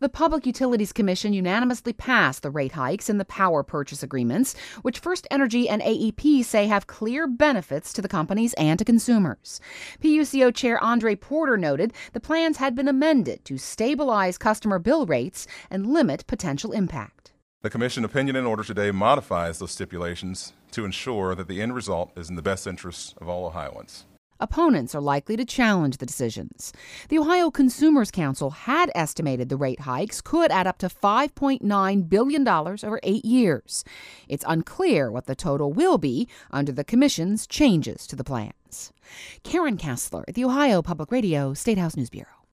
The Public Utilities Commission unanimously passed the rate hikes in the power purchase agreements, which First Energy and AEP say have clear benefits to the companies and to consumers. PUCO Chair Andre Porter noted the plans had been amended to stabilize customer bill rates and limit potential impact. The Commission opinion and order today modifies those stipulations to ensure that the end result is in the best interests of all Ohioans. Opponents are likely to challenge the decisions. The Ohio Consumers Council had estimated the rate hikes could add up to $5.9 billion over 8 years. It's unclear what the total will be under the Commission's changes to the plans. Karen Kessler, the Ohio Public Radio State House News Bureau.